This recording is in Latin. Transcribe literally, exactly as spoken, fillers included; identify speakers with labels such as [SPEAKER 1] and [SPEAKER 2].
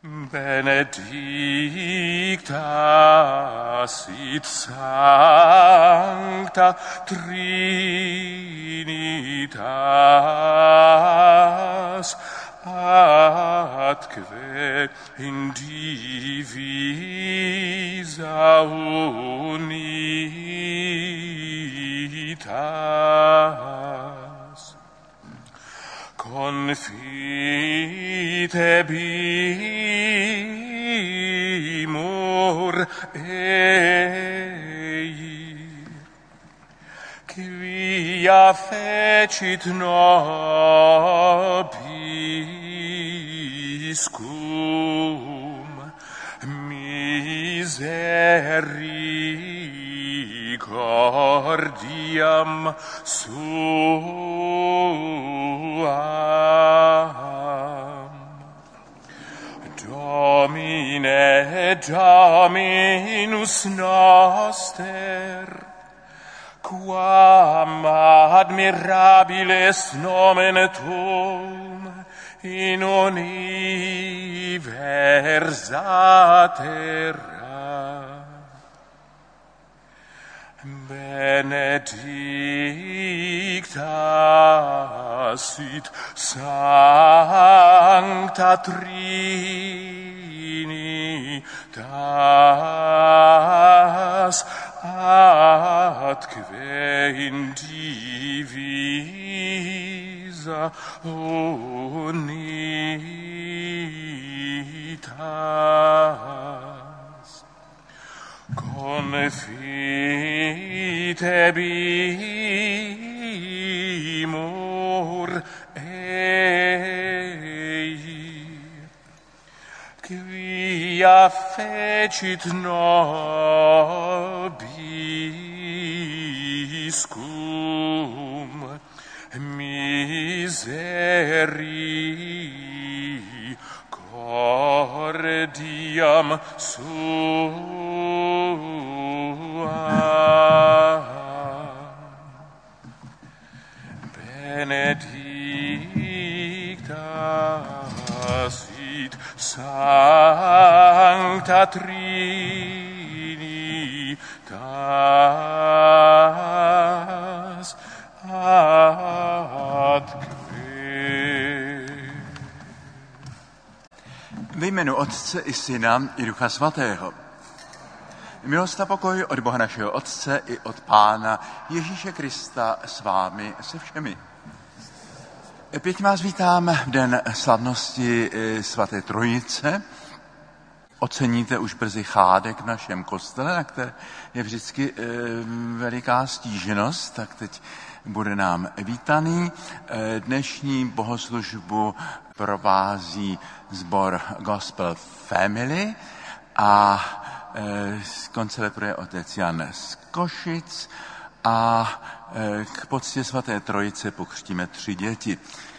[SPEAKER 1] Benedicta sit sancta Trinitas, atque in divisa unitas. Confitebimur ei, quia fecit nobiscum misericordiam suam. Domine Dominus noster, quam admirabiles nomen tuum in universa terra. Benedicta sit sancta Trinitas, atque in divisa unitas. Confitebimur ei, quia fecit nobiscum misericordiam suam. Benedicta sit sancta Trinitas, atque.
[SPEAKER 2] Ve jménu Otce i Syna i Ducha Svatého. Milost a pokoj od Boha našeho Otce i od Pána Ježíše Krista s vámi se všemi. Pěkně vás vítám v den slavnosti svaté Trojice. Oceníte už brzy chádek v našem kostele, na které je vždycky veliká stíženost, tak teď bude nám vítaný. Dnešní bohoslužbu provází sbor Gospel Family a koncelebruje otec Jan z Košic a k poctě svaté Trojice pokřtíme tři děti.